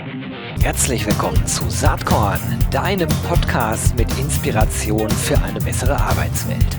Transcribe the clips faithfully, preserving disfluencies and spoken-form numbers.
Herzlich willkommen zu Saatkorn, deinem Podcast mit Inspiration für eine bessere Arbeitswelt.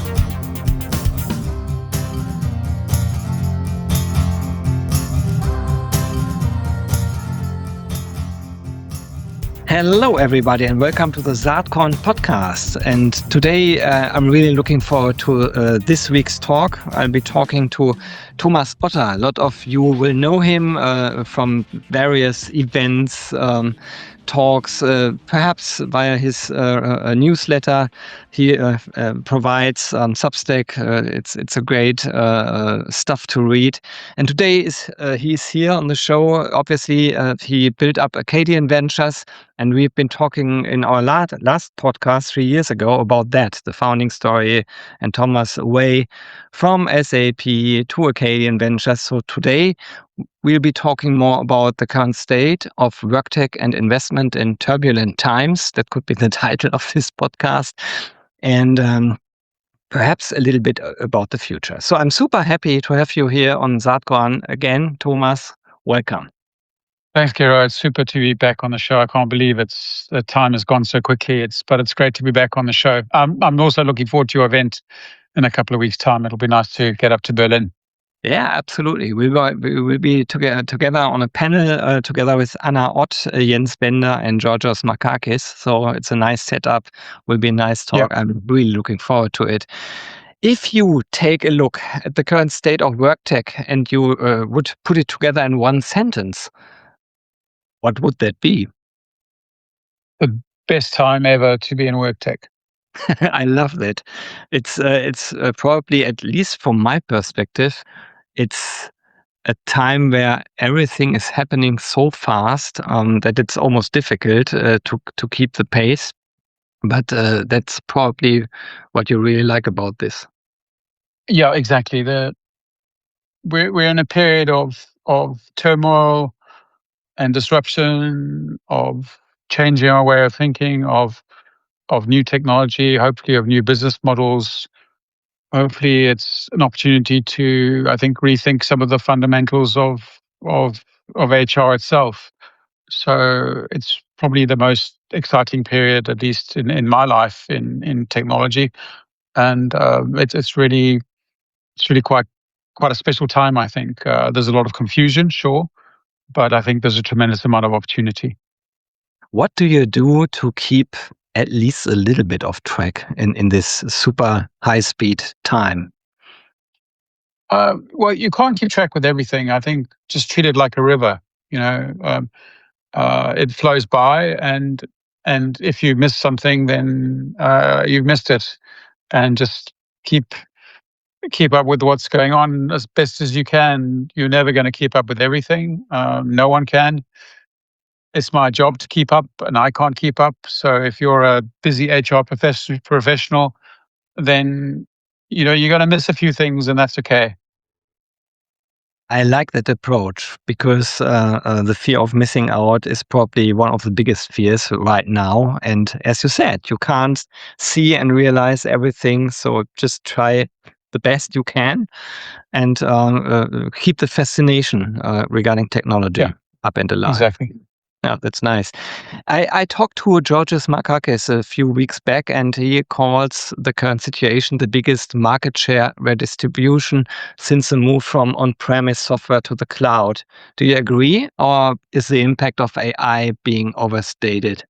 Hello, everybody, and welcome to the Saatkorn podcast. And today uh, I'm really looking forward to uh, this week's talk. I'll be talking to Thomas Otter. A lot of you will know him uh, from various events, um, talks, uh, perhaps via his uh, uh, newsletter. He uh, uh, provides on Substack. Uh, it's it's a great uh, uh, stuff to read. And today is uh, he's here on the show. Obviously, uh, he built up Acadian Ventures. And we've been talking in our last, last podcast three years ago about that, the founding story and Thomas' way from S A P to Acadian Ventures. So today we'll be talking more about the current state of WorkTech and investment in turbulent times. That could be the title of this podcast. And um, perhaps a little bit about the future. So I'm super happy to have you here on Saatkorn again, Thomas. Welcome. Thanks, Kiro. It's super to be back on the show. I can't believe it's the time has gone so quickly. It's but it's great to be back on the show. Um, I'm also looking forward to your event in a couple of weeks' time. It'll be nice to get up to Berlin. Yeah, absolutely. We will, we will be together together on a panel uh, together with Anna Ott, uh, Jens Bender, and Georgios Markakis. So it's a nice setup. Will be a nice talk. Yeah. I'm really looking forward to it. If you take a look at the current state of WorkTech and you uh, would put it together in one sentence, what would that be? The best time ever to be in WorkTech. I love that. It's uh, it's uh, probably, at least from my perspective, it's a time where everything is happening so fast um, that it's almost difficult uh, to to keep the pace. But uh, that's probably what you really like about this. Yeah, exactly. The we're we're in a period of of turmoil and disruption, of changing our way of thinking, of of new technology, hopefully of new business models. Hopefully it's an opportunity to, I think, rethink some of the fundamentals of of of H R itself. So it's probably the most exciting period, at least in, in my life, in, in technology. And uh, it's it's really it's really quite quite a special time, I think. Uh, there's a lot of confusion, sure, but I think there's a tremendous amount of opportunity. What do you do to keep at least a little bit of track in, in this super high speed time? Uh, well, you can't keep track with everything. I think just treat it like a river. You know, um, uh, it flows by, and and if you miss something, then uh, you've missed it. And just keep keep up with what's going on as best as you can. You're never going to keep up with everything. Um, no one can. It's my job to keep up, and I can't keep up. So if you're a busy H R profession, professional, then you know you're going to miss a few things, and that's okay. I like that approach because uh, uh, the fear of missing out is probably one of the biggest fears right now. And as you said, you can't see and realize everything. So just try the best you can and uh, uh, keep the fascination uh, regarding technology yeah. up and alive. Exactly. Yeah, that's nice. I, I talked to Georgios Markakis a few weeks back, and he calls the current situation the biggest market share redistribution since the move from on-premise software to the cloud. Do you agree, or is the impact of A I being overstated?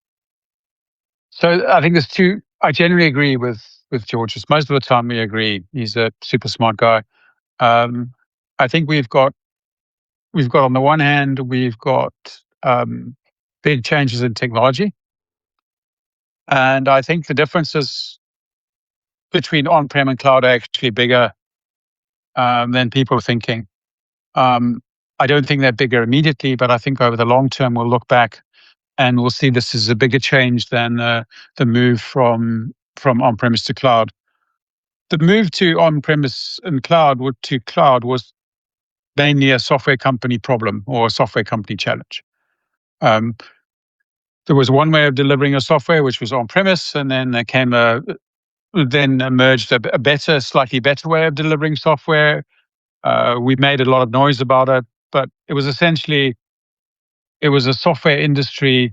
So I think there's two. I generally agree with with Georgios. Most of the time, we agree. He's a super smart guy. Um, I think we've got we've got on the one hand, we've got Um, big changes in technology. And I think the differences between on-prem and cloud are actually bigger um, than people are thinking. Um, I don't think they're bigger immediately, but I think over the long term, we'll look back and we'll see this is a bigger change than uh, the move from, from on-premise to cloud. The move to on-premise and cloud to cloud was mainly a software company problem or a software company challenge. Um, there was one way of delivering a software, which was on-premise, and then there came a, then emerged a, a better, slightly better way of delivering software. Uh, we made a lot of noise about it, but it was essentially it was a software industry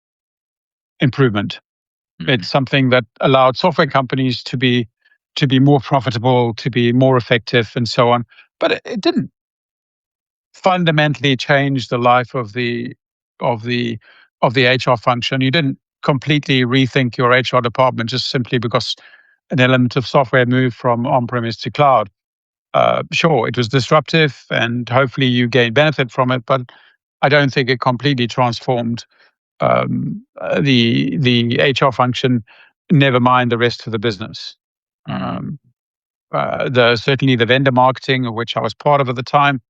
improvement. Mm-hmm. It's something that allowed software companies to be to be more profitable, to be more effective, and so on. But it, it didn't fundamentally change the life of the of the of the H R function. You didn't completely rethink your H R department just simply because an element of software moved from on-premise to cloud. Uh, sure, it was disruptive, and hopefully you gained benefit from it, but I don't think it completely transformed um, uh, the the H R function. Never mind the rest of the business. Mm-hmm. Um, uh, the certainly the vendor marketing, of which I was part of at the time,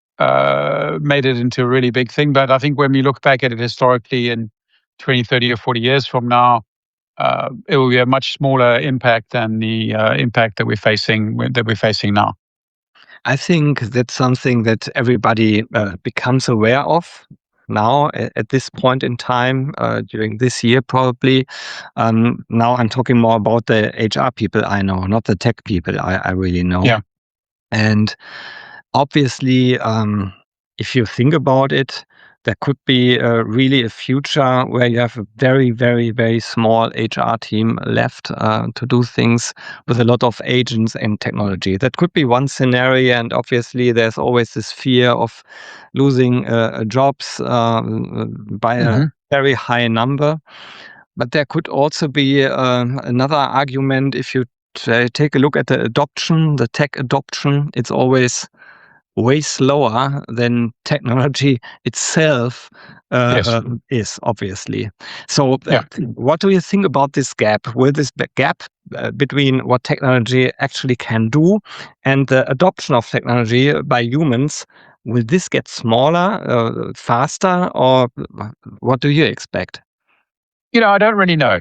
uh, made it into a really big thing. But I think when we look back at it historically in twenty, thirty, or forty years from now, uh, it will be a much smaller impact than the uh, impact that we're facing that we're facing now. I think that's something that everybody uh, becomes aware of now at, at this point in time, uh, during this year probably. Um, now I'm talking more about the H R people I know, not the tech people I, I really know. Yeah. And obviously, um, if you think about it, there could be uh, really a future where you have a very, very, very small H R team left uh, to do things with a lot of agents and technology. That could be one scenario, and obviously there's always this fear of losing uh, jobs uh, by mm-hmm. a very high number. But there could also be uh, another argument. If you t- take a look at the adoption, the tech adoption, it's always way slower than technology itself uh, yes. uh, is, obviously. So uh, yeah. what do you think about this gap? Will this gap uh, between what technology actually can do and the adoption of technology by humans, will this get smaller, uh, faster, or what do you expect? You know, I don't really know.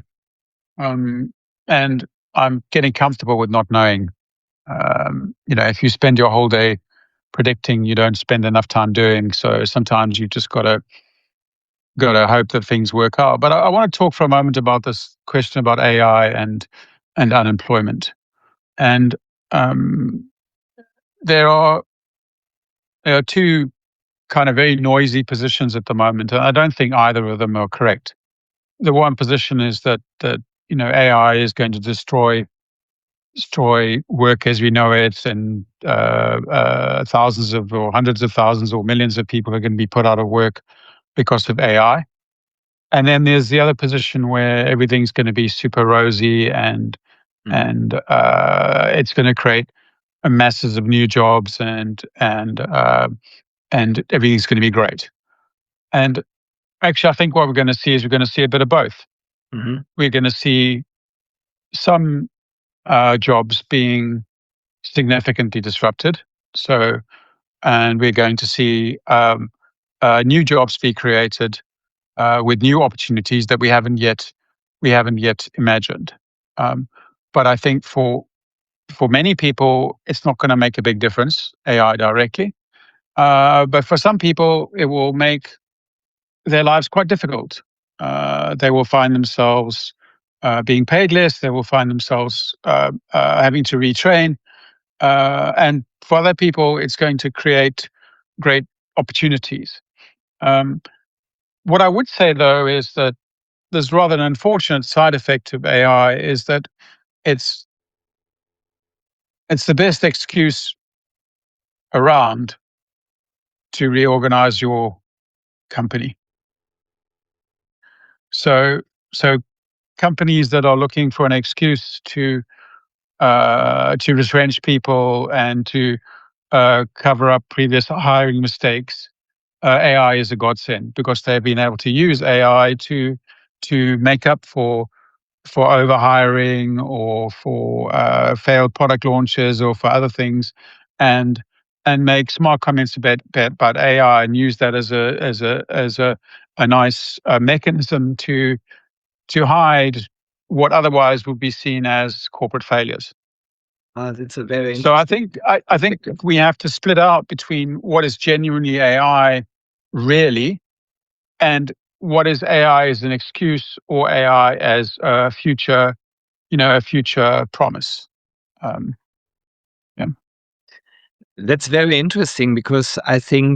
Um, and I'm getting comfortable with not knowing. Um, you know, if you spend your whole day predicting, you don't spend enough time doing. So sometimes you just gotta gotta hope that things work out. But I, I want to talk for a moment about this question about A I and and unemployment. And um, there are there are two kind of very noisy positions at the moment, and I don't think either of them are correct. The one position is that that you know A I is going to destroy destroy work as we know it, and uh, uh, thousands of or hundreds of thousands or millions of people are going to be put out of work because of A I. And then there's the other position where everything's going to be super rosy, and mm. and uh, it's going to create masses of new jobs, and and uh, and everything's going to be great. And actually, I think what we're going to see is we're going to see a bit of both. Mm-hmm. We're going to see some uh, jobs being significantly disrupted. So, and we're going to see um, uh, new jobs be created uh, with new opportunities that we haven't yet we haven't yet imagined. Um, but I think for for many people, it's not going to make a big difference, A I directly. Uh, but for some people, it will make their lives quite difficult. Uh, they will find themselves uh, being paid less. They will find themselves uh, uh, having to retrain. Uh, and for other people, it's going to create great opportunities. Um, what I would say, though, is that there's rather an unfortunate side effect of A I is that it's it's the best excuse around to reorganize your company. So, so companies that are looking for an excuse to uh, to retrench people and to uh, cover up previous hiring mistakes, uh, A I is a godsend because they've been able to use A I to to make up for for overhiring or for uh, failed product launches or for other things, and and make smart comments about about A I and use that as a as a as a a nice uh, mechanism to to hide what otherwise would be seen as corporate failures. Uh, it's a very so I think I, I think we have to split out between what is genuinely A I, really, and what is A I as an excuse or A I as a future, you know, a future promise. Um, yeah, that's very interesting because I think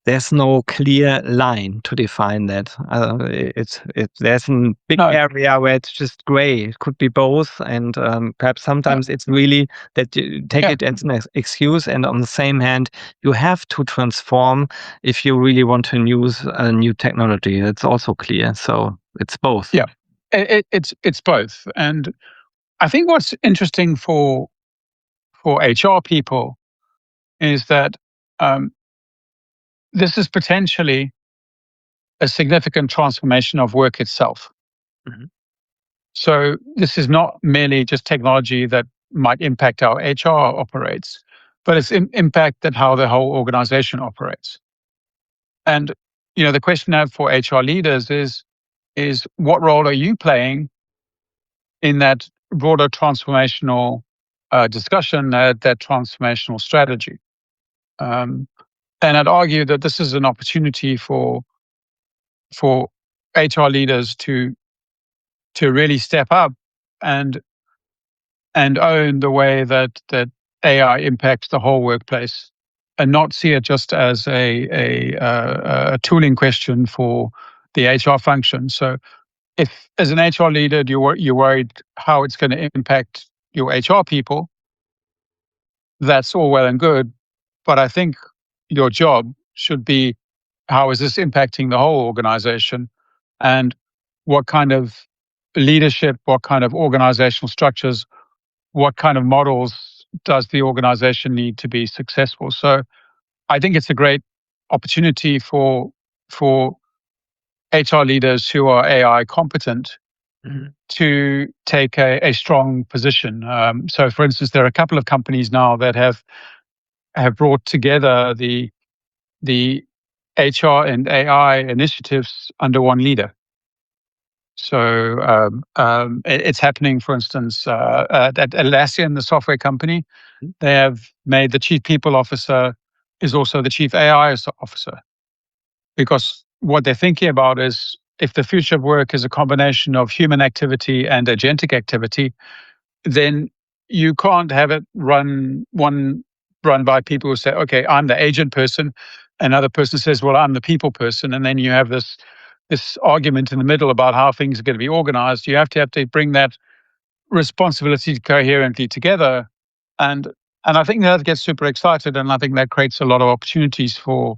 there's no clear line to define that. Uh, it's it, there's a big No. area where it's just gray. It could be both, and um, perhaps sometimes it's really that you take Yeah. it as an ex- excuse, and on the same hand, you have to transform if you really want to use a new technology. It's also clear. So it's both. Yeah. It, it, it's it's both, and I think what's interesting for for H R people is that um, this is potentially a significant transformation of work itself. Mhm. So this is not merely just technology that might impact how H R operates, but it's im- impacted how the whole organization operates. And you know, the question I have for H R leaders is is what role are you playing in that broader transformational uh, discussion, uh, that transformational strategy? Um, and I'd argue that this is an opportunity for for H R leaders to to really step up and and own the way that that A I impacts the whole workplace, and not see it just as a a, uh, a tooling question for the H R function. So, if as an H R leader you're you're worried how it's going to impact your H R people, that's all well and good, but I think your job should be how is this impacting the whole organization, and what kind of leadership, what kind of organizational structures, what kind of models does the organization need to be successful? So I think it's a great opportunity for for H R leaders who are A I competent Mhm. to take a, a strong position. Um, so, for instance, there are a couple of companies now that have have brought together the the H R and A I initiatives under one leader. So um, um, it, it's happening, for instance, uh, at, at Atlassian, the software company. They have made the chief people officer is also the chief A I officer, because what they're thinking about is if the future of work is a combination of human activity and agentic activity, then you can't have it run one run by people who say, okay, I'm the agent person. Another person says, well, I'm the people person. And then you have this this argument in the middle about how things are going to be organized. You have to have to bring that responsibility coherently together. And and I think that gets super excited, and I think that creates a lot of opportunities for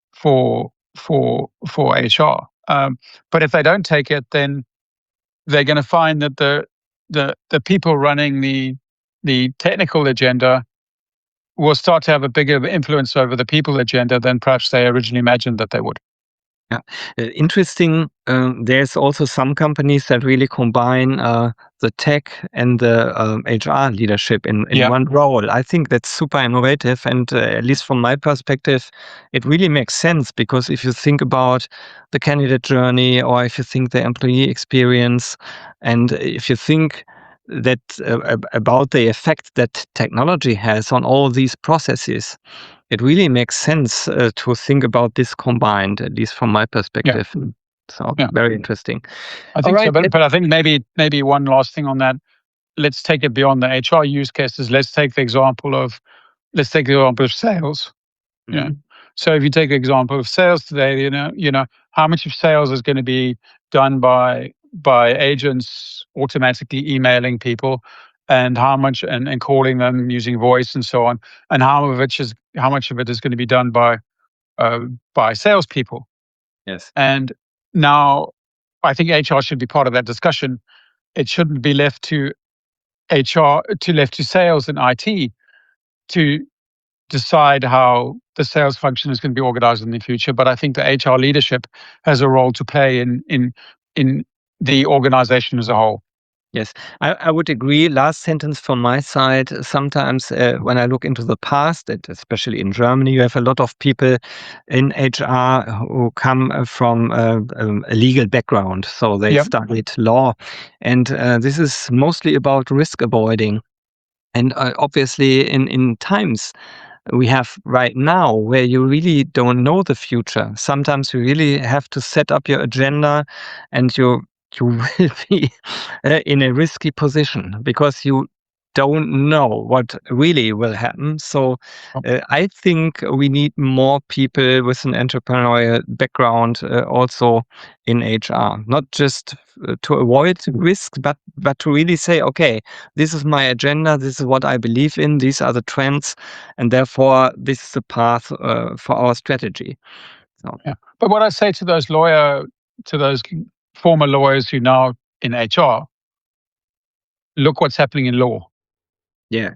for for for H R. Um, but if they don't take it, then they're going to find that the the the people running the the technical agenda will start to have a bigger influence over the people agenda than perhaps they originally imagined that they would. Yeah, uh, interesting. Um, there's also some companies that really combine uh, the tech and the um, H R leadership in, in Yeah. one role. I think that's super innovative, and uh, at least from my perspective, it really makes sense, because if you think about the candidate journey, or if you think the employee experience, and if you think that uh, ab- about the effect that technology has on all these processes, it really makes sense uh, to think about this combined, at least from my perspective. So Yeah. very interesting. I think All so, right, but, let- but I think maybe maybe one last thing on that. Let's take it beyond the H R use cases. Let's take the example of let's take the example of sales. Yeah. Mhm. So if you take the example of sales today, you know, you know, how much of sales is going to be done by by agents automatically emailing people, and how much and, and calling them using voice and so on, and how of it is how much of it is going to be done by uh, by salespeople. Yes. And now I think H R should be part of that discussion. It shouldn't be left to H R to left to sales and I T to decide how the sales function is going to be organized in the future. But I think the H R leadership has a role to play in in in the organization as a whole. Yes, I, I would agree. Last sentence from my side. Sometimes uh, when I look into the past, and especially in Germany, you have a lot of people in H R who come uh, from uh, um, a legal background. So they Yep. studied law. And uh, this is mostly about risk avoiding. And uh, obviously, in, in times we have right now where you really don't know the future, sometimes you really have to set up your agenda, and you you will be uh, in a risky position, because you don't know what really will happen. So uh, I think we need more people with an entrepreneurial background uh, also in H R, not just uh, to avoid risk, but but to really say, okay, this is my agenda, this is what I believe in, these are the trends, and therefore this is the path uh, for our strategy. So. Yeah. But what I say to those lawyer, to those former lawyers who now in H R, look what's happening in law. Yeah.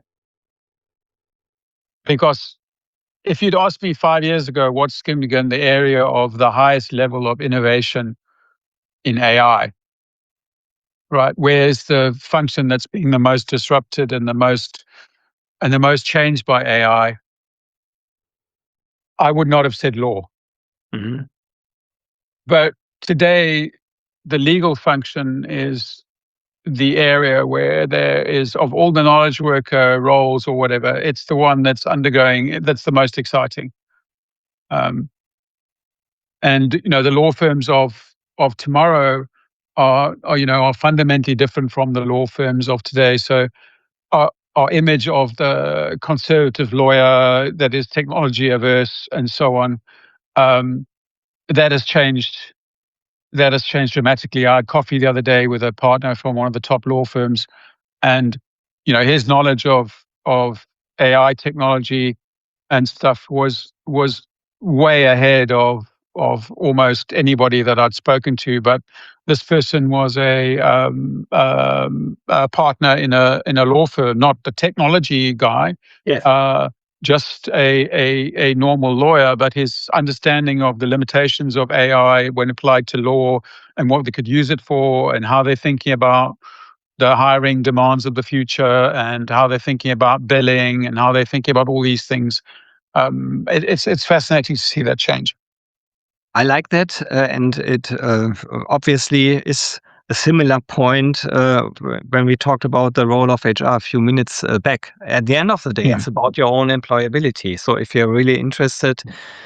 Because if you'd asked me five years ago what's going to be in the area of the highest level of innovation in A I, right? Where's the function that's being the most disrupted and the most and the most changed by A I? I would not have said law. Mm-hmm. But today, the legal function is the area where there is, of all the knowledge worker roles or whatever, it's the one that's undergoing, that's the most exciting. Um, and you know, the law firms of of tomorrow are, are, you know, are fundamentally different from the law firms of today. So our, our image of the conservative lawyer that is technology averse and so on, um, that has changed. That has changed dramatically. I had coffee the other day with a partner from one of the top law firms, and you know, his knowledge of of A I technology and stuff was was way ahead of of almost anybody that I'd spoken to. But this person was a, um, um, a partner in a in a law firm, not the technology guy. Yes. Uh, just a, a a normal lawyer, but his understanding of the limitations of A I when applied to law and what they could use it for and how they're thinking about the hiring demands of the future and how they're thinking about billing and how they're thinking about all these things. Um, it, it's it's fascinating to see that change. I like that, uh, and it uh, obviously is a similar point uh, when we talked about the role of H R a few minutes uh, back. At the end of the day, Yeah. it's about your own employability. So if you're really interested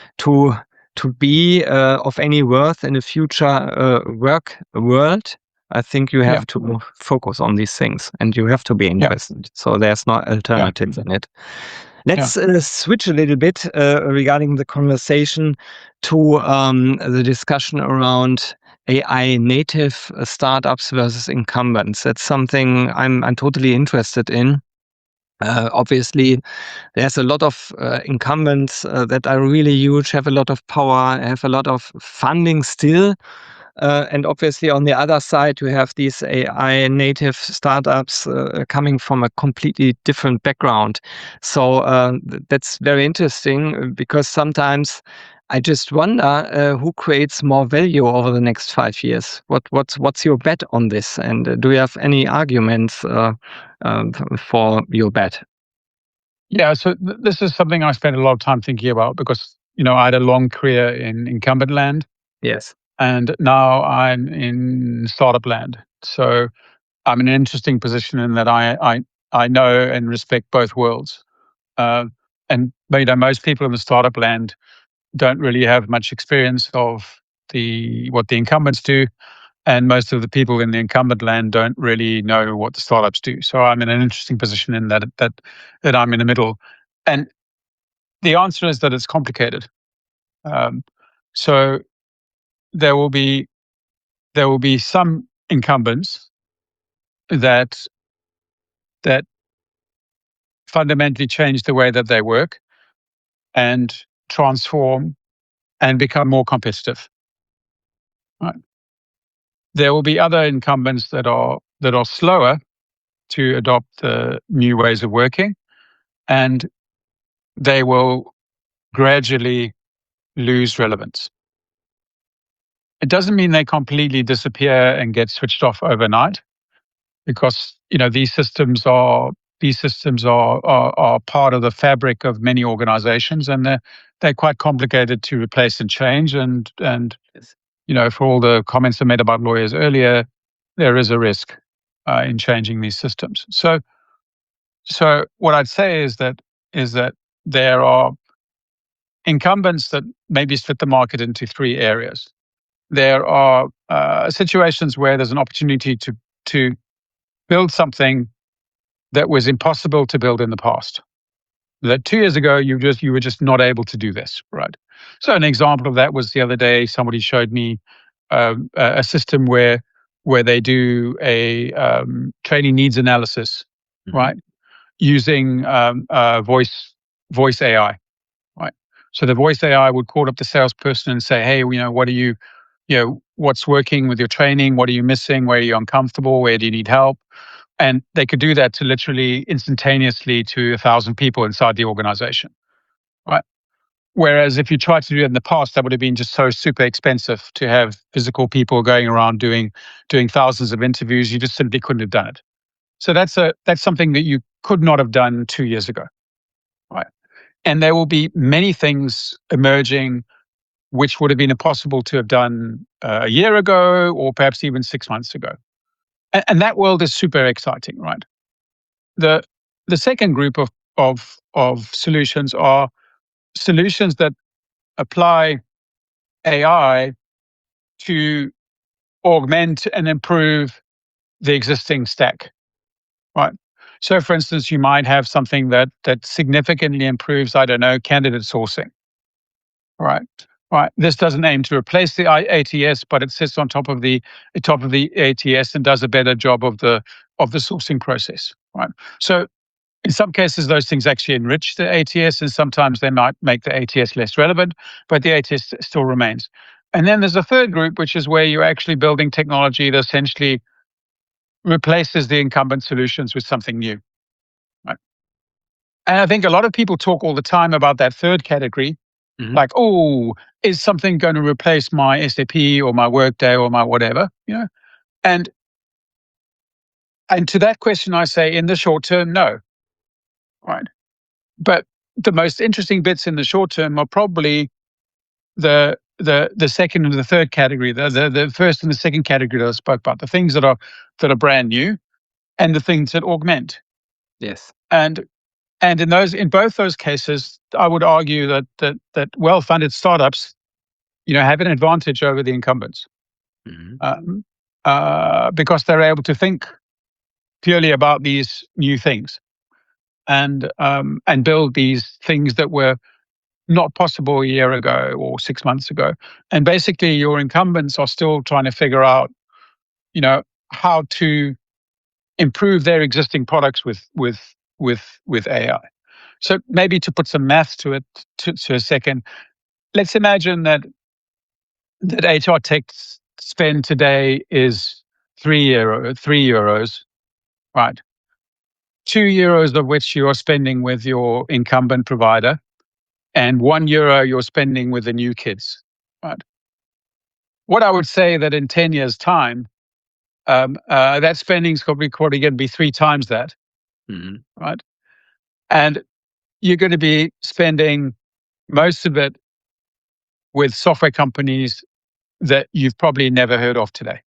to to be uh, of any worth in the future uh, work world, I think you have Yeah. to focus on these things, and you have to be interested. So there's no alternative in it. Let's uh, switch a little bit uh, regarding the conversation to um, the discussion around A I native uh, startups versus incumbents. That's something I'm I'm totally interested in. Uh, obviously, there's a lot of uh, incumbents uh, that are really huge, have a lot of power, have a lot of funding still. Uh, and obviously, on the other side, you have these A I native startups uh, coming from a completely different background. So uh, th- that's very interesting because sometimes I just wonder uh, who creates more value over the next five years. What what's what's your bet on this? And uh, do you have any arguments uh, um, for your bet? Yeah, so th- this is something I spent a lot of time thinking about because you know I had a long career in incumbent land, Yes. and now I'm in startup land. So I'm in an interesting position in that I I I know and respect both worlds. Uh, and you know, most people in the startup land don't really have much experience of the what the incumbents do, and most of the people in the incumbent land don't really know what the startups do. So I'm in an interesting position in that that that I'm in the middle, and the answer is that it's complicated. Um, so there will be there will be some incumbents that that fundamentally change the way that they work and transform and become more competitive. Right. There will be other incumbents that are that are slower to adopt the new ways of working, and they will gradually lose relevance. It doesn't mean they completely disappear and get switched off overnight, because you know these systems are these systems are are, are part of the fabric of many organizations, and they're they're quite complicated to replace and change. And and you know, for all the comments I made about lawyers earlier, there is a risk uh, in changing these systems. So so what I'd say is that is that there are incumbents that maybe split the market into three areas. There are uh, situations where there's an opportunity to to build something that was impossible to build in the past. That two years ago you just you were just not able to do this, right? So an example of that was the other day somebody showed me um, a a system where where they do a um, training needs analysis, Mhm. right, using um, uh, voice voice A I, right? So the voice A I would call up the salesperson and say, "Hey, you know, what are you, you know, what's working with your training? What are you missing? Where are you uncomfortable? Where do you need help?" And they could do that to literally instantaneously to a thousand people inside the organization, right? Whereas if you tried to do it in the past, that would have been just so super expensive to have physical people going around doing doing thousands of interviews. You just simply couldn't have done it. So that's a that's something that you could not have done two years ago, right? And there will be many things emerging which would have been impossible to have done uh, a year ago or perhaps even six months ago. And, and that world is super exciting, right? The the second group of of of solutions are solutions that apply A I to augment and improve the existing stack, right? So, for instance, you might have something that that significantly improves, I don't know, candidate sourcing, right? Right. This doesn't aim to replace the A T S, but it sits on top of the top of the A T S and does a better job of the of the sourcing process, right? So, in some cases, those things actually enrich the A T S, and sometimes they might make the A T S less relevant, but the A T S still remains. And then there's a third group, which is where you're actually building technology that essentially replaces the incumbent solutions with something new. Right? And I think a lot of people talk all the time about that third category, Mhm. like, oh, is something going to replace my S A P or my Workday or my whatever? You know, and and to that question, I say, in the short term, no. Right. But the most interesting bits in the short term are probably the the the second and the third category, the, the the first and the second category that I spoke about, the things that are that are brand new and the things that augment. Yes. And and in those in both those cases, I would argue that that that well-funded startups, you know, have an advantage over the incumbents, Mhm. um, uh, because they're able to think purely about these new things and um, and build these things that were not possible a year ago or six months ago. And basically, your incumbents are still trying to figure out, you know, how to improve their existing products with with with with A I. So maybe to put some maths to it to, to a second, let's imagine that that H R tech spend today is three euro, three euros, right? Two euros of which you are spending with your incumbent provider, and one euro you're spending with the new kids, right? What I would say that in ten years' time, um, uh, that spending is probably going to be three times that, Mhm. right? And you're going to be spending most of it with software companies that you've probably never heard of today.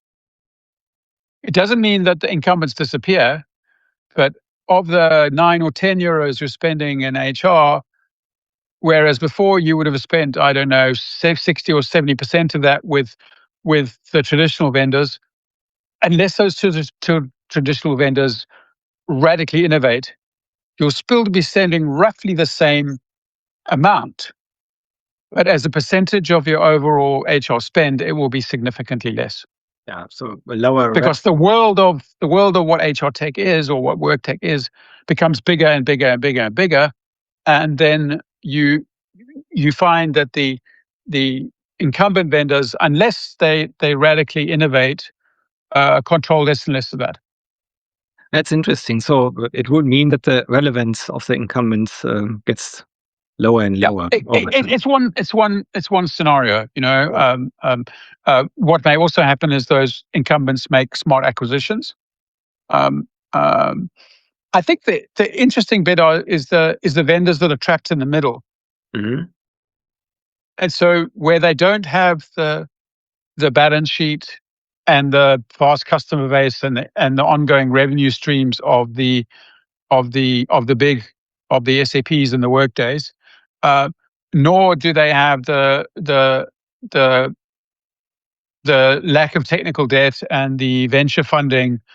It doesn't mean that the incumbents disappear, but of the nine or ten euros you're spending in H R, whereas before you would have spent, I don't know, say sixty or seventy percent of that with with the traditional vendors, unless those two, two traditional vendors radically innovate, you'll still be spending roughly the same amount. But as a percentage of your overall H R spend, it will be significantly less. Yeah. So a lower. Because the world of the world of what H R tech is or what work tech is becomes bigger and bigger and bigger and bigger. And then you you find that the the incumbent vendors, unless they they radically innovate, uh, control less and less of that. That's interesting. So uh, it would mean that the relevance of the incumbents um, gets lower and Yeah, lower it, over it, time. it's one it's one it's one scenario. You know, Yeah. um, um, uh, what may also happen is those incumbents make smart acquisitions. Um, um, I think the the interesting bit are, is the is the vendors that are trapped in the middle, Mhm. and so where they don't have the the balance sheet and the vast customer base and the, and the ongoing revenue streams of the of the of the big of the S A Ps and the Workdays, uh, nor do they have the the the the lack of technical debt and the venture funding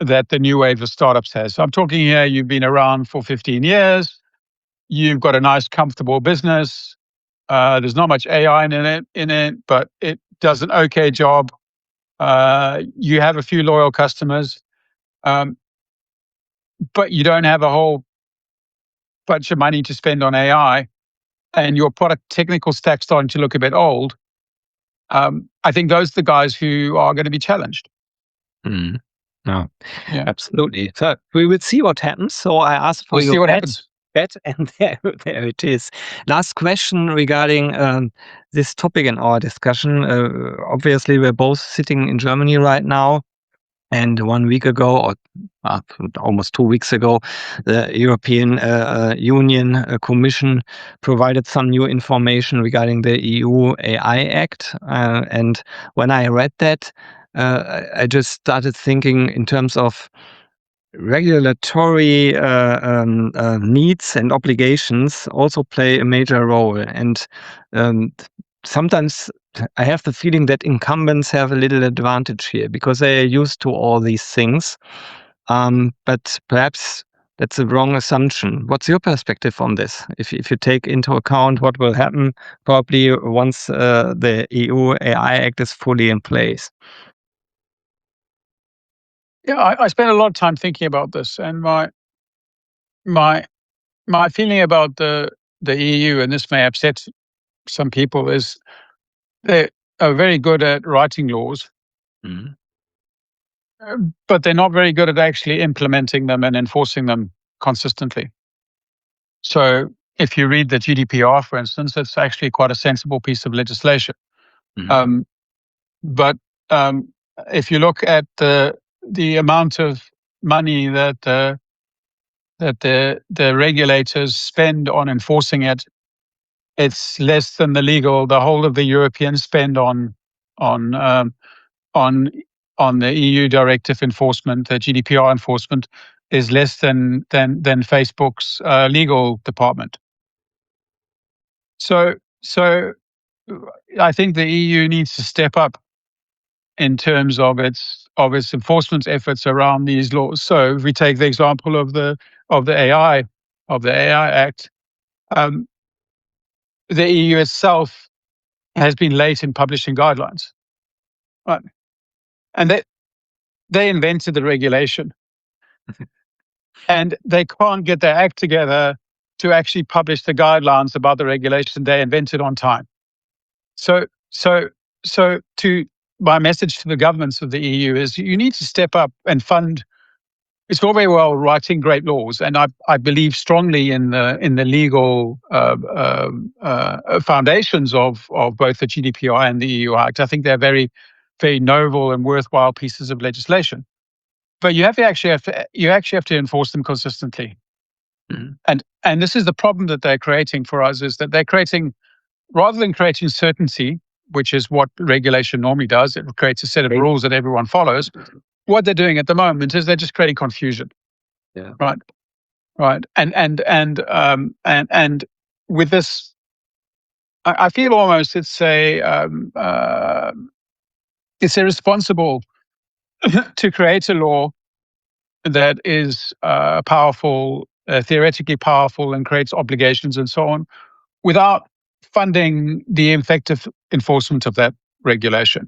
that the new wave of startups has. So I'm talking here, you've been around for fifteen years, you've got a nice, comfortable business. Uh, there's not much A I in it, in it, but it does an okay job. Uh, you have a few loyal customers, um, but you don't have a whole bunch of money to spend on A I, and your product technical stack starting to look a bit old. Um, I think those are the guys who are going to be challenged. Mm. No, Yeah. absolutely. So we will see what happens. So I asked for We'll your see what bet, happens. bet, and there, there it is. Last question regarding um, this topic in our discussion. Uh, obviously, we're both sitting in Germany right now. And one week ago, or uh, almost two weeks ago, the European uh, Union uh, Commission provided some new information regarding the E U A I Act. Uh, and when I read that, uh, I just started thinking in terms of regulatory uh, um, uh, needs and obligations also play a major role. And um, sometimes I have the feeling that incumbents have a little advantage here because they are used to all these things. Um, but perhaps that's a wrong assumption. What's your perspective on this? If, if you take into account what will happen probably once uh, the E U A I Act is fully in place. Yeah, I, I spent a lot of time thinking about this, and my my my feeling about the the E U, and this may upset some people, is they are very good at writing laws, Mm. but they're not very good at actually implementing them and enforcing them consistently. So if you read the G D P R, for instance, it's actually quite a sensible piece of legislation. Mm. Um, but um, if you look at the the amount of money that uh, that the the regulators spend on enforcing it, it's less than the legal the whole of the Europeans spend on on um, on on the E U directive enforcement. The G D P R enforcement is less than than than Facebook's uh, legal department. So so I think the E U needs to step up in terms of its of its enforcement efforts around these laws. So if we take the example of the of the A I of the A I Act, um, the E U itself has been late in publishing guidelines, right? And they they invented the regulation, and they can't get their act together to actually publish the guidelines about the regulation they invented on time. So so so to my message to the governments of the E U is you need to step up and fund. It's all very well writing great laws, and I, I believe strongly in the in the legal uh, uh, uh, foundations of of both the G D P R and the E U Act. I think they're very, very noble and worthwhile pieces of legislation. But you have to actually have to you actually have to enforce them consistently. Mm. And and this is the problem that they're creating for us, is that they're creating, rather than creating certainty, which is what regulation normally does, it creates a set of rules that everyone follows. What they're doing at the moment is they're just creating confusion. Yeah. Right. Right. And and and um and and with this, I, I feel almost it's a um, uh, it's irresponsible to create a law that is uh, powerful, uh, theoretically powerful, and creates obligations and so on, without funding the effective enforcement of that regulation.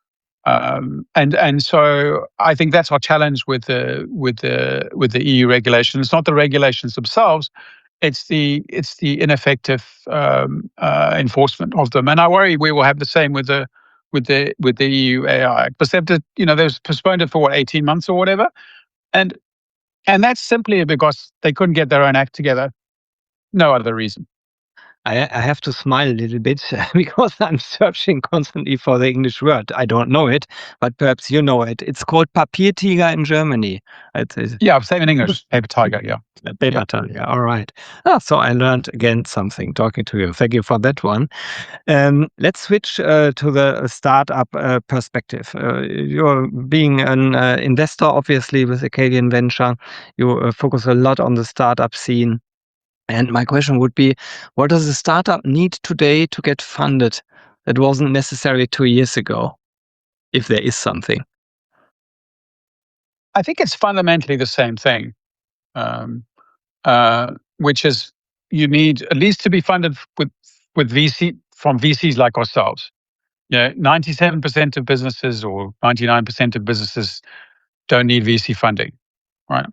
Um, and and so I think that's our challenge with the with the with the E U regulation. It's not the regulations themselves; it's the it's the ineffective um, uh, enforcement of them. And I worry we will have the same with the with the with the E U A I Act. But they've to, you know they've postponed it for what eighteen months or whatever, and and that's simply because they couldn't get their own act together. No other reason. I, I have to smile a little bit because I'm searching constantly for the English word. I don't know it, but perhaps you know it. It's called Papiertiger in Germany. It's, it's Yeah, same in English. Paper tiger. Yeah. paper Yeah. tiger. All right. Ah, so I learned again something talking to you. Thank you for that one. Um, let's switch uh, to the startup uh, perspective. Uh, you're being an uh, investor, obviously, with Acadian Venture. You uh, focus a lot on the startup scene. And my question would be, what does a startup need today to get funded that wasn't necessary two years ago, if there is something? I think it's fundamentally the same thing, um, uh, which is you need at least to be funded with with V C from V Cs like ourselves. Yeah, ninety-seven percent of businesses or ninety-nine percent of businesses don't need V C funding, right?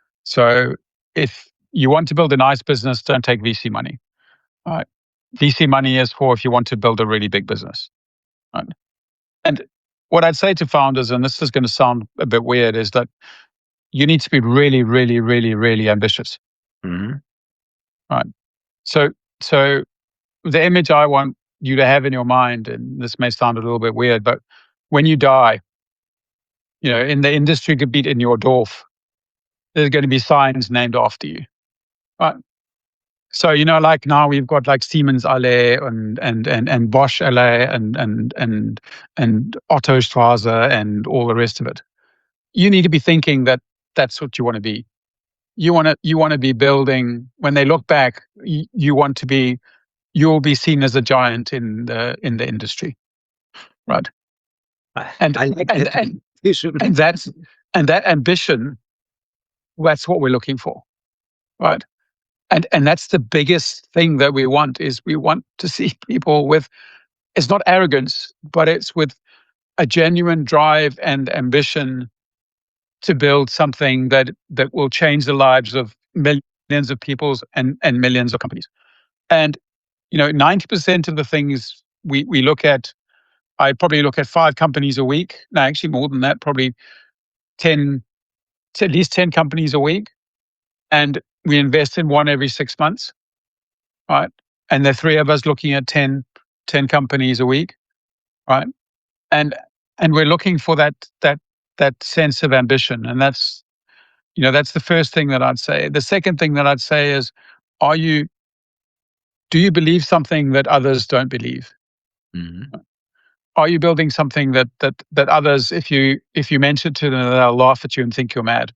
So if you want to build a nice business, don't take V C money. Right? V C money is for if you want to build a really big business. Right? And what I'd say to founders, and this is going to sound a bit weird, is that you need to be really, really, really, really ambitious. Mm-hmm. Right. So, so the image I want you to have in your mind, and this may sound a little bit weird, but when you die, you know, in the industry gebiet in your Dorf, there's going to be signs named after you. Right. So, you know, like now we've got like Siemens Allee and and and and Bosch Allee and and and and Otto Straße and all the rest of it. You need to be thinking that that's what you want to be. You want to you want to be building. When they look back, you, you want to be. You'll be seen as a giant in the in the industry, right? And I like and, that. and, and that's and that ambition. That's what we're looking for, right? And and that's the biggest thing that we want is we want to see people with, it's not arrogance, but it's with a genuine drive and ambition to build something that that will change the lives of millions of people and, and millions of companies. And you know, ninety percent of the things we we look at, I probably look at five companies a week. No, actually more than that, probably ten, at least ten companies a week. And we invest in one every six months. Right. And there are three of us looking at ten, ten companies a week. Right. And and we're looking for that that that sense of ambition. And that's, you know, that's the first thing that I'd say. The second thing that I'd say is, are you do you believe something that others don't believe? Mm-hmm. Are you building something that that that others, if you if you mention to them, they'll laugh at you and think you're mad?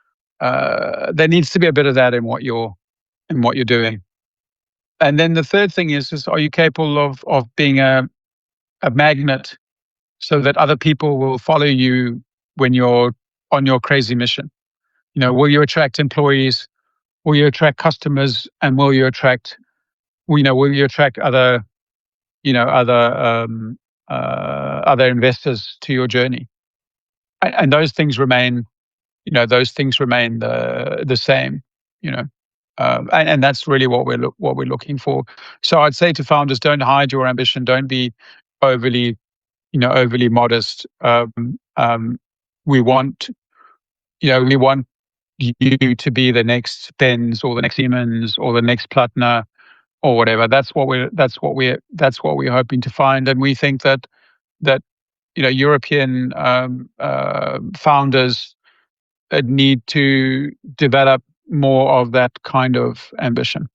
Uh, there needs to be a bit of that in what you're in what you're doing. And then the third thing is, is are you capable of of being a a magnet so that other people will follow you when you're on your crazy mission? You know, will you attract employees? Will you attract customers? And will you attract, you know, will you attract other, you know, other um, uh, other investors to your journey? And, and those things remain, you know, those things remain the the same. You know, um, and, and that's really what we're lo- what we're looking for. So I'd say to founders, don't hide your ambition. Don't be overly, you know, overly modest. Um, um, we want, you know, we want you to be the next Benz or the next Siemens or the next Plattner or whatever. That's what we're. That's what we're. That's what we're hoping to find. And we think that that you know European um, uh, founders uh, need to develop more of that kind of ambition.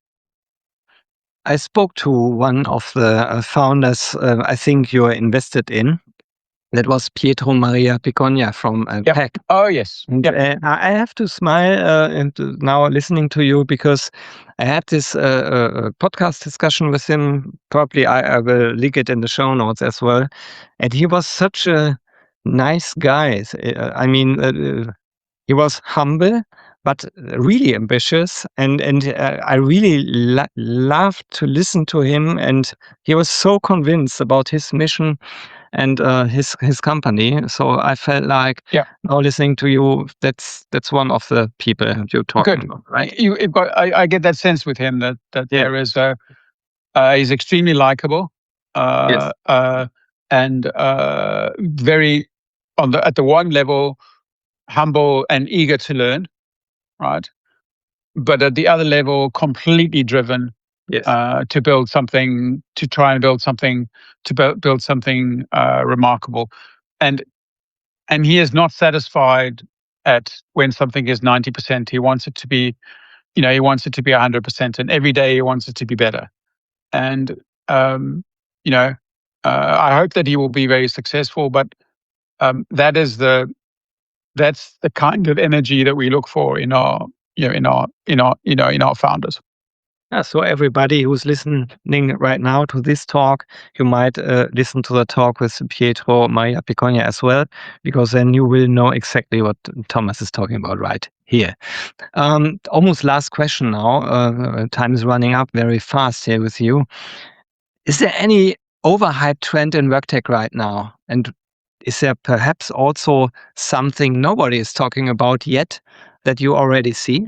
I spoke to one of the uh, founders uh, I think you're invested in. That was Pietro Maria Picogna from uh, Yep. P E C. Oh yes. And Yep. uh, I have to smile uh, and now listening to you because I had this uh, uh, podcast discussion with him. Probably I, I will link it in the show notes as well. And he was such a nice guy. Uh, I mean, uh, he was humble, but really ambitious. And, and uh, I really lo- loved to listen to him. And he was so convinced about his mission and uh, his his company. So I felt like Yeah. now listening to you, that's that's one of the people you're talking Good. about, right? You, you've got. I, I get that sense with him that that Yeah. there is a. Uh, he's extremely likable. Uh, Yes. uh, and uh, very on the at the one level, humble and eager to learn, right? But at the other level, completely driven Yes. uh, to build something, to try and build something, to build build something uh, remarkable, and and he is not satisfied at when something is ninety percent. He wants it to be, you know, he wants it to be a hundred percent, and every day he wants it to be better. And um, you know, uh, I hope that he will be very successful. But um, that is the that's the kind of energy that we look for in our, you know, in our in our you know in our founders. Yeah, so everybody who's listening right now to this talk, you might uh, listen to the talk with Pietro Maria Picogna as well, because then you will know exactly what Thomas is talking about right here. Um, almost last question now. Uh, time is running up very fast here with you. Is there any overhyped trend in WorkTech right now? And is there perhaps also something nobody is talking about yet that you already see?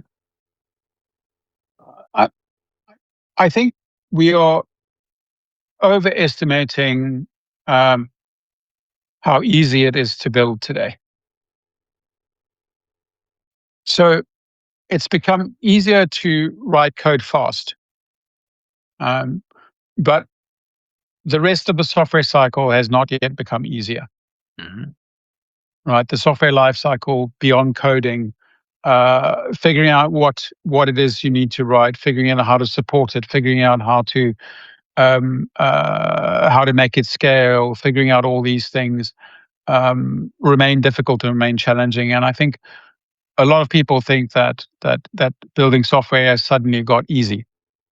I, I think we are overestimating um, how easy it is to build today. So it's become easier to write code fast. Um, but the rest of the software cycle has not yet become easier. Mhm. Right? The software life cycle beyond coding, uh, figuring out what what it is you need to write, figuring out how to support it, figuring out how to um, uh, how to make it scale, figuring out all these things um, remain difficult and remain challenging. And I think a lot of people think that that that building software has suddenly got easy.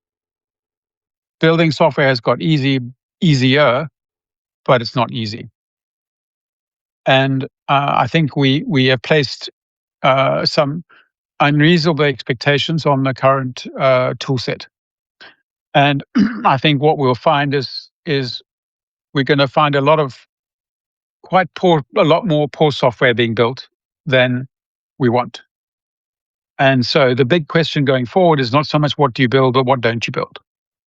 Building software has got easy, easier, but it's not easy. And uh, I think we we have placed uh, some unreasonable expectations on the current uh, tool set. And I think what we'll find is is we're going to find a lot of quite poor, a lot more poor software being built than we want. And so the big question going forward is not so much what do you build, but what don't you build?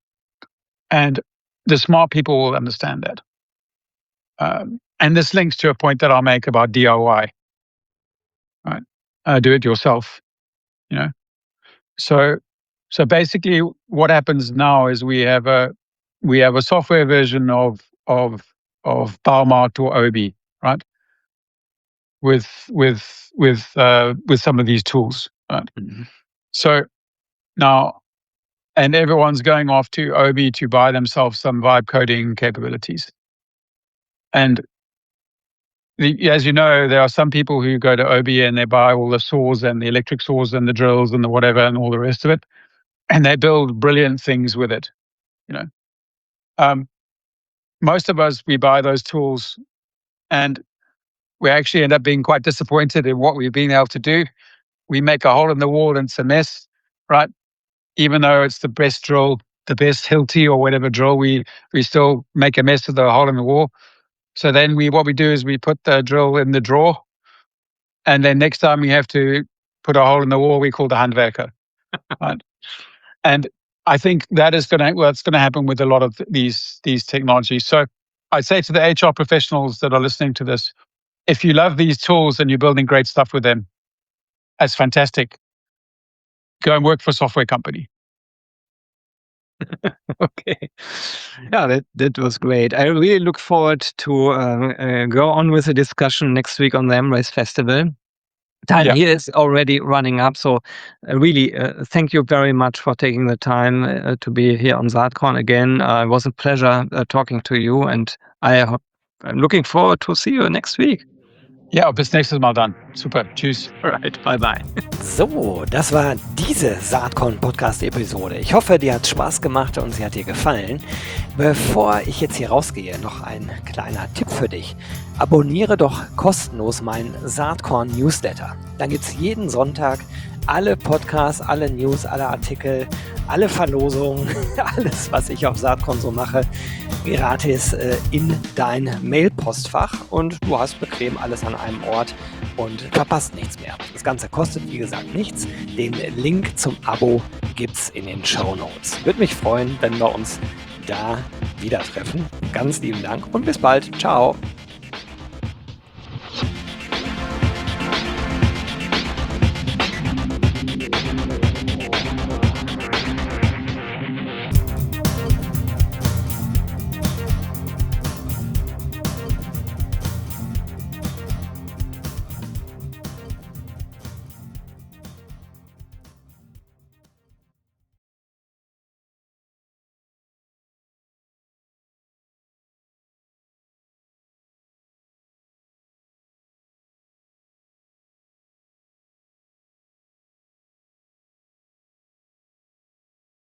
And the smart people will understand that. Um, and this links to a point that I'll make about D I Y. Right? Uh, do it yourself. You know. So, so basically, what happens now is we have a we have a software version of of of Baumart or Obi, right? With with with uh, with some of these tools, right? Mhm. So now, and everyone's going off to Obi to buy themselves some vibe coding capabilities. And the, as you know, there are some people who go to Obi and they buy all the saws and the electric saws and the drills and the whatever and all the rest of it, and they build brilliant things with it. You know, um, most of us, we buy those tools and we actually end up being quite disappointed in what we've been able to do. We make a hole in the wall and it's a mess, right? Even though it's the best drill, the best Hilti or whatever drill, we we still make a mess of the hole in the wall. So then we what we do is we put the drill in the drawer, and then next time we have to put a hole in the wall, we call the handwerker. Right? And I think that is going to well, it's going to happen with a lot of these these technologies. So I say to the H R professionals that are listening to this, if you love these tools and you're building great stuff with them, that's fantastic. Go and work for a software company. Okay. Yeah, that, that was great. I really look forward to uh, uh, go on with the discussion next week on the Embrace Festival. Time Yeah. here is already running up, so uh, really uh, thank you very much for taking the time uh, to be here on Saatkorn again. Uh, it was a pleasure uh, talking to you, and I hope, I'm looking forward to see you next week. Ja, bis nächstes Mal dann. Super. Tschüss. Alright, bye bye. So, das war diese Saatkorn-Podcast-Episode. Ich hoffe, dir hat Spaß gemacht und sie hat dir gefallen. Bevor ich jetzt hier rausgehe, noch ein kleiner Tipp für dich. Abonniere doch kostenlos meinen Saatkorn-Newsletter. Dann gibt es jeden Sonntag alle Podcasts, alle News, alle Artikel, alle Verlosungen, alles, was ich auf Saatkorn so mache, gratis äh, in dein Mailpostfach und du hast bequem alles an einem Ort und verpasst nichts mehr. Das Ganze kostet, wie gesagt, nichts. Den Link zum Abo gibt's in den Shownotes. Würde mich freuen, wenn wir uns da wieder treffen. Ganz lieben Dank und bis bald. Ciao.